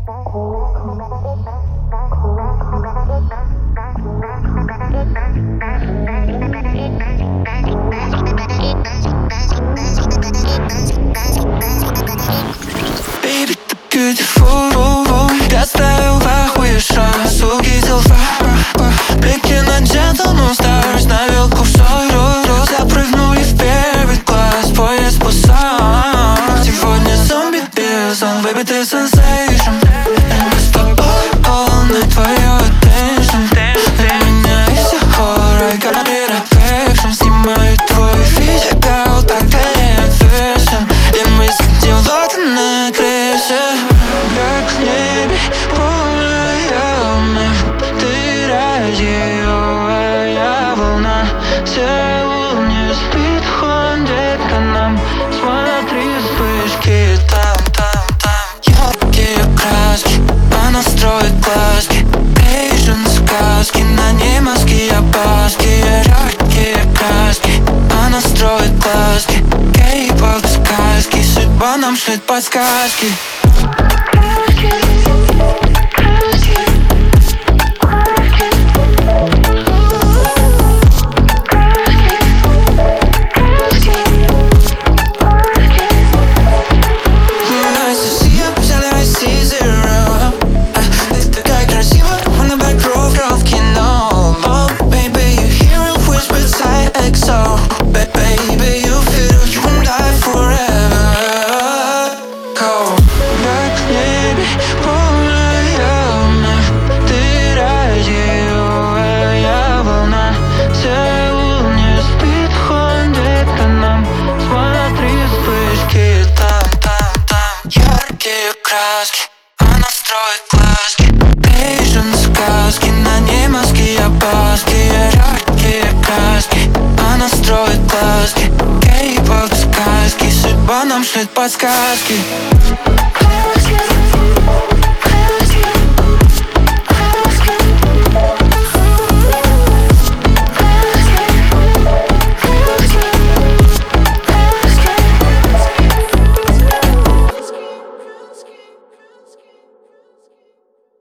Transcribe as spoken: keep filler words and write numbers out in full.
Baby, ты beautiful. Я ставил в ахуе шаг, суки селфа. Блики на gentleman stars, навел курсор. Запрыгнули в первый класс, поезд пусан. Сегодня зомби без он, baby, ты sensation. И мы с тобой полны твоё attention. Для меня и все horror, got it affection. Снимаю твой видео, girl, так клеят version. И мы сидим в окне на крыше. Как в небе полная луна. Ты радиовая волна. Сеул не спит, ходит к нам. Смотри, вспышки там, там, там. Яркие краски, она строит глазки. Asian сказки, на ней мазки, опаски. Яркие краски, она строит глазки. Кей-поп сказки, судьба нам шлет подсказки. Краски, она строит глазки. Asian сказки, на ней мазки, опаски. Яркие краски, она строит глазки. Кей-поп сказки, судьба нам шлет подсказки.